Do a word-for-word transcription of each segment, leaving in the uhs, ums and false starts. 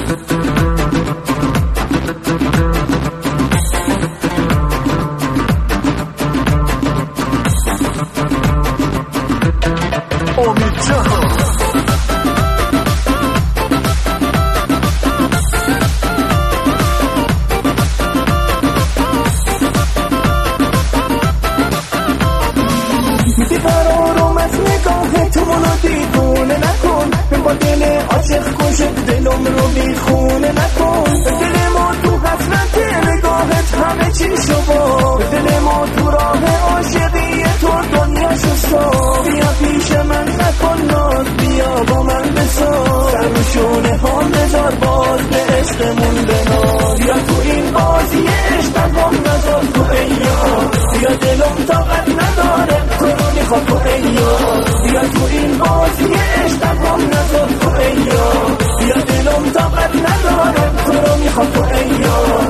قرارم از نگاه تو منو دیوونه نکن، با دل عاشق کشت دلم رو بیخونه نکن. دل ما تو حسرت نگاهت همه چی شو، دل ما تو راه عاشقی تو دنیاشو سا. بیا پیش من نکن ناز، بیا با من بساز، سرشونه ها نزار باز به عشقمون بناز. بیا تو این بازی عشقم نزار تو ایام، بیا دلم طاقت نداره تو رو میخواد تو ایام. بیا تو این بازی عشقم نزار تو ایام، بیا دلم طاقت نداره تو رو میخواد تو ایام.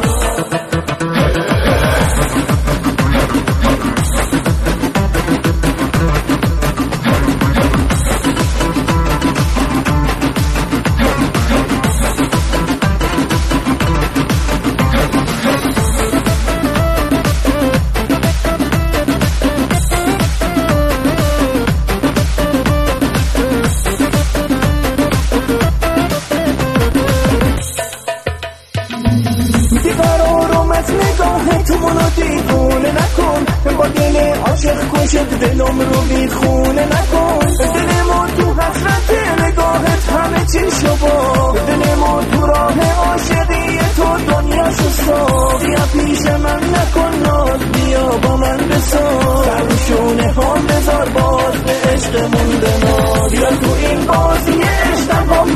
قرارم از نگاه تو منو دیوونه نکن، با دل عاشق کشت دلم رو بیخونه نکن. دل ما تو حسرت نگاهت همه چی شو، دل ما تو راه عاشقی تو دنیاشو سا. بیا پیش من نکن ناز، بیا با من بساز، سرشونه ها بذار باز به عشقمون بناز. بیا تو این بازی عشقم